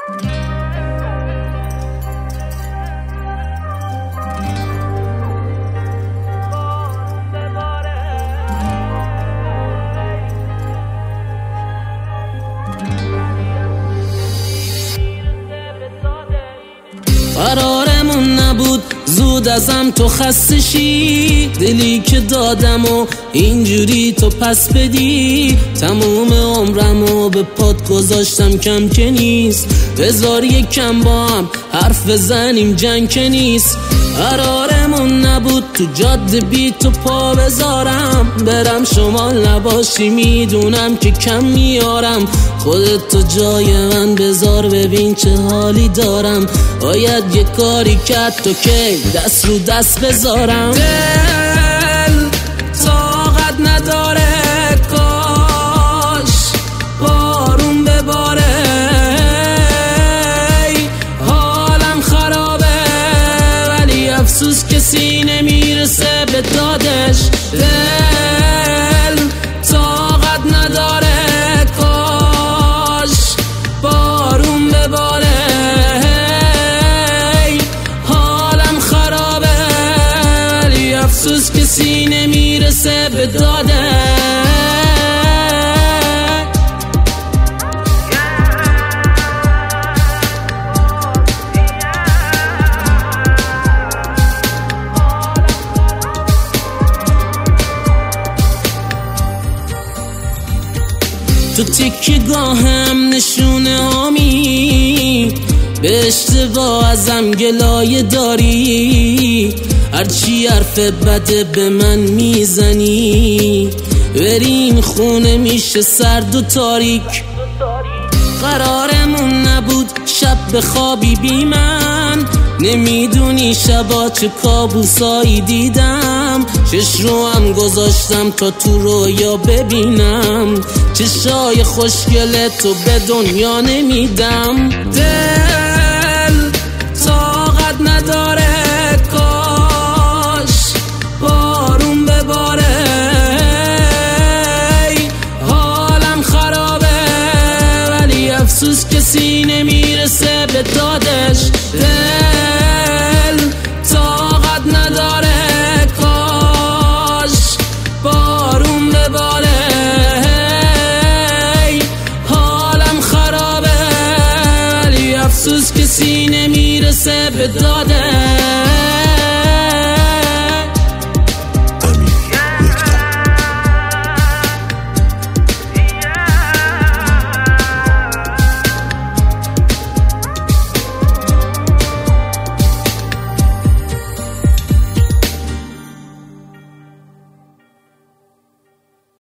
قرارمون نبود زود ازم تو خسته شی، دلی که دادم و اینجوری تو پس بدی. تموم عمرمو به پات گذاشتم کم که نیست، بذار یکم با هم حرف بزنیم جنگ که نیست. قرارمون نبود تو جاده بی تو پا بذارم، برم شمال نباشی میدونم که کم میارم. خودت تو جای من بذار ببین چه حالی دارم، باید یه کاری کرد تو که دست رو دست بذارم. دل طاقت نداره کاش بارون بباره، حالم خرابه ولی افسوس کسی نمیرسه به دادش. دل طاقت نداره کاش بارون بباره، حالم خرابه ولی افسوس کسی نمیرسه به دادش. تو تکیه‌گاهم نشونه هامی، به اشتباه ازم گلایه داری. هرچی حرف بده به من میزنی، بریم خونه میشه سرد و تاریک. قرارمون نبود شب بخوابی بی من، نمیدونی شبا چه کابوسایی دیدم. چش رو هم گذاشتم تا تو رویا ببینم، چشای خوشگل تو به دنیا نمیدم. دل طاقت نداره کاش بارون بباره، حالم خرابه ولی افسوس کسی نمیرسه به دادش. دل طاقت نداره کاش بارون بباره، حالم خرابه ولی افسوس کسی نمیرسه به دادش.